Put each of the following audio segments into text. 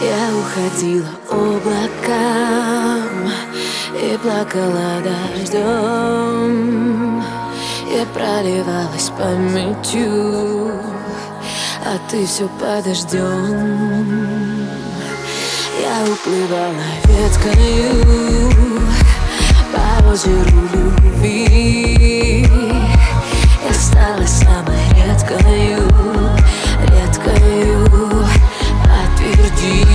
Я уходила облакам и плакала дождем. Я проливалась памятью, а ты все подождем. Я уплывала веткою по озеру любви. Я стала самой редкою, редкою, подтверди.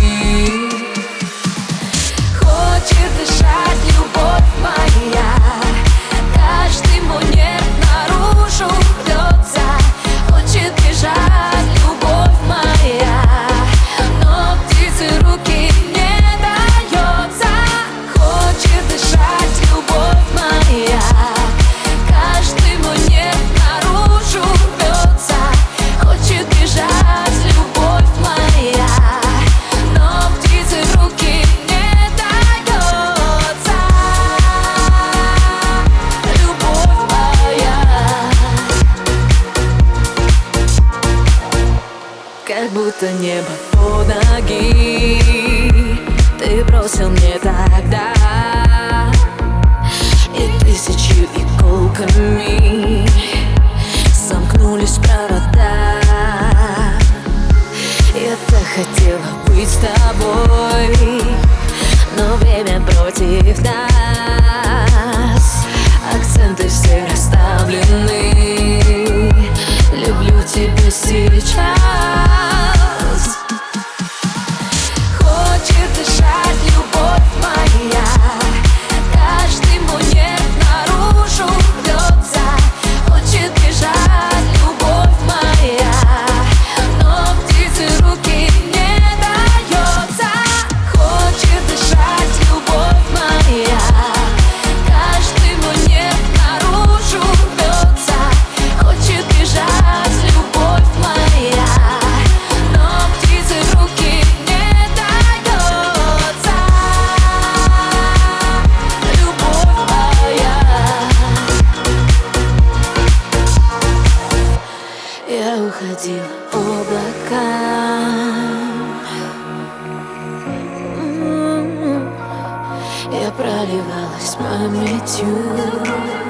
Хочет дышать любовь моя, каждый мой нерв наружу рвется. Хочет бежать любовь моя, но птицы руки не дается. Хочет дышать любовь моя, каждый мой нерв наружу рвется. Хочет бежать любовь моя, но птицы руки не дается. Любовь моя, как будто небо под ноги ты бросил мне тогда, и тысячу иголками сомкнулись провода. Я так хотела быть с тобой, но время против нас. Акценты все расставлены. Люблю тебя сейчас. Хочет дышать любовь моя, каждый мой нерв наружу рвется. Хочет бежать любовь моя, но птицы руки не дается. Хочет дышать любовь моя, каждый мой нерв наружу рвется. Хочет бежать любовь моя, но птицы руки не дается. Любовь моя. Я уходила облакам, я проливалась памятью.